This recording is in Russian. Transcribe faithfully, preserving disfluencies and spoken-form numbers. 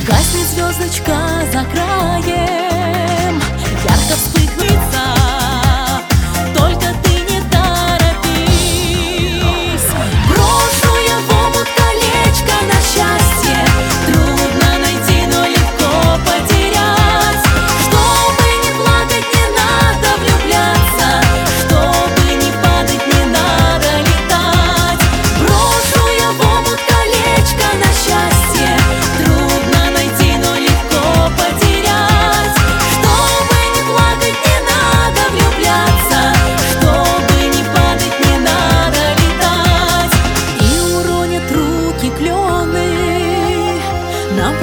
Гаснет звездочка за краем, ярко вспыхнется, только ты не торопись. Брошу я в омут колечко на счастье, трудно найти, но легко потерять. Чтобы не плакать, не надо влюбляться, чтобы не падать, не надо летать. Брошу я в омут колечко на счастье, трудно найти, но легко потерять. Чтобы не плакать, не надо влюбляться, чтобы не падать, не надо летать. И уронят руки клены на